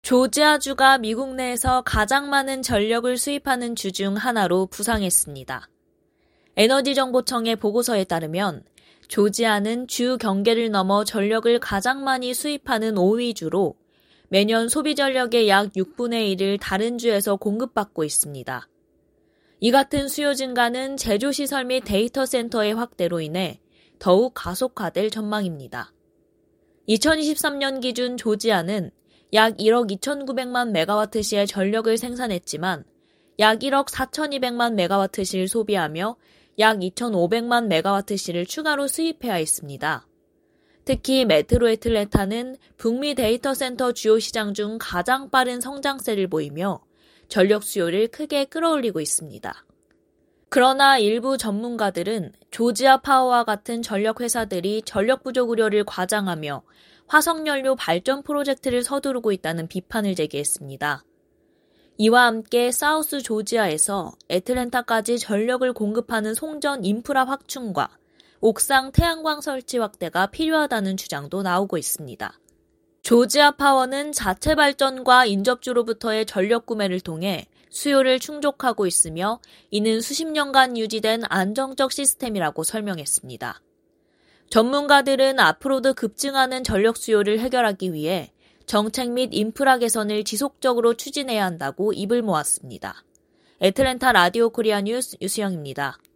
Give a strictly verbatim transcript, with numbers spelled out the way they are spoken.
조지아주가 미국 내에서 가장 많은 전력을 수입하는 주 중 하나로 부상했습니다. 에너지정보청의 보고서에 따르면 조지아는 주 경계를 넘어 전력을 가장 많이 수입하는 오 위 주로 매년 소비 전력의 약 육분의 일을 다른 주에서 공급받고 있습니다. 이 같은 수요 증가는 제조시설 및 데이터 센터의 확대로 인해 더욱 가속화될 전망입니다. 이천이십삼 년 기준 조지아는 약 일억 이천구백만 메가와트시의 전력을 생산했지만 약 일억 사천이백만 메가와트시를 소비하며 약 이천오백만 메가와트시를 추가로 수입해야 했습니다. 특히 메트로 애틀랜타는 북미 데이터 센터 주요 시장 중 가장 빠른 성장세를 보이며 전력 수요를 크게 끌어올리고 있습니다. 그러나 일부 전문가들은 조지아 파워와 같은 전력 회사들이 전력 부족 우려를 과장하며 화석연료 발전 프로젝트를 서두르고 있다는 비판을 제기했습니다. 이와 함께 사우스 조지아에서 애틀랜타까지 전력을 공급하는 송전 인프라 확충과 옥상 태양광 설치 확대가 필요하다는 주장도 나오고 있습니다. 조지아 파워는 자체 발전과 인접주로부터의 전력 구매를 통해 수요를 충족하고 있으며 이는 수십 년간 유지된 안정적 시스템이라고 설명했습니다. 전문가들은 앞으로도 급증하는 전력 수요를 해결하기 위해 정책 및 인프라 개선을 지속적으로 추진해야 한다고 입을 모았습니다. 애틀랜타 라디오 코리아 뉴스 유수영입니다.